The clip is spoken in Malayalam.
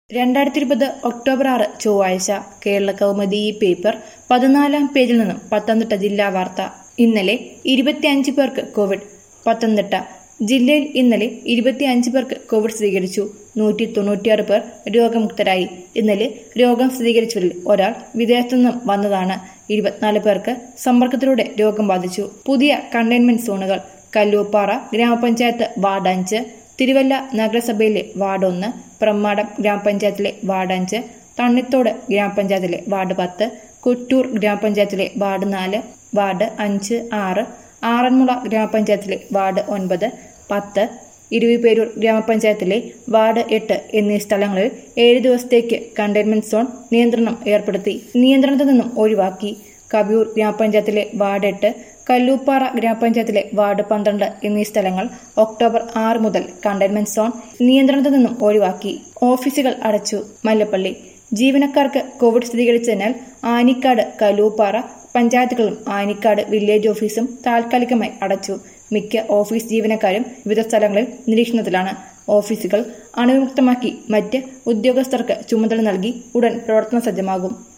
2020 ഒക്ടോബർ 6 ചൊവ്വാഴ്ച കേരള കൗമുദി പേപ്പർ 14-ാം പേജിൽ നിന്നും പത്തനംതിട്ട ജില്ലാ വാർത്ത. ഇന്നലെ 25 പേർക്ക് കോവിഡ്. പത്തനംതിട്ട ജില്ലയിൽ ഇന്നലെ 25 പേർക്ക് കോവിഡ് സ്ഥിരീകരിച്ചു. 196 പേർ രോഗമുക്തരായി. ഇന്നലെ രോഗം സ്ഥിരീകരിച്ചവരിൽ ഒരാൾ വിദേശത്തുനിന്നും വന്നതാണ്. 24 പേർക്ക് സമ്പർക്കത്തിലൂടെ രോഗം ബാധിച്ചു. പുതിയ കണ്ടെയ്ൻമെന്റ് സോണുകൾ: കല്ലൂപ്പാറ ഗ്രാമപഞ്ചായത്ത് വാർഡ് 5, തിരുവല്ല നഗരസഭയിലെ വാർഡ് 1, പ്രമ്മാടം ഗ്രാമപഞ്ചായത്തിലെ വാർഡ് 5, തണ്ണിത്തോട് ഗ്രാമപഞ്ചായത്തിലെ വാർഡ് 10, കുറ്റൂർ ഗ്രാമപഞ്ചായത്തിലെ വാർഡ് 4, വാർഡ് 5, 6, ആറന്മുള ഗ്രാമപഞ്ചായത്തിലെ വാർഡ് 9, 10, ഇരുവിപേരൂർ ഗ്രാമപഞ്ചായത്തിലെ വാർഡ് 8 എന്നീ സ്ഥലങ്ങളിൽ 7 ദിവസത്തേക്ക് കണ്ടെയ്ൻമെന്റ് സോൺ നിയന്ത്രണം ഏർപ്പെടുത്തി. നിയന്ത്രണത്തിൽ നിന്നും ഒഴിവാക്കി. കവിയൂർ ഗ്രാമപഞ്ചായത്തിലെ വാർഡ് 8, കല്ലൂപ്പാറ ഗ്രാമപഞ്ചായത്തിലെ വാർഡ് 12 എന്നീ സ്ഥലങ്ങൾ ഒക്ടോബർ 6 മുതൽ കണ്ടെയ്ൻമെന്റ് സോൺ നിയന്ത്രണത്തിൽ നിന്നും ഒഴിവാക്കി. ഓഫീസുകൾ അടച്ചു. മല്ലപ്പള്ളി ജീവനക്കാർക്ക് കോവിഡ് സ്ഥിരീകരിച്ചതിനാൽ ആനിക്കാട്, കല്ലൂപ്പാറ പഞ്ചായത്തുകളും ആനിക്കാട് വില്ലേജ് ഓഫീസും താൽക്കാലികമായി അടച്ചു. മിക്ക ഓഫീസ് ജീവനക്കാരും വിവിധ സ്ഥലങ്ങളിൽ നിരീക്ഷണത്തിലാണ്. ഓഫീസുകൾ അണുവിമുക്തമാക്കി മറ്റ് ഉദ്യോഗസ്ഥർക്ക് ചുമതല നൽകി ഉടൻ പ്രവർത്തന സജ്ജമാകും.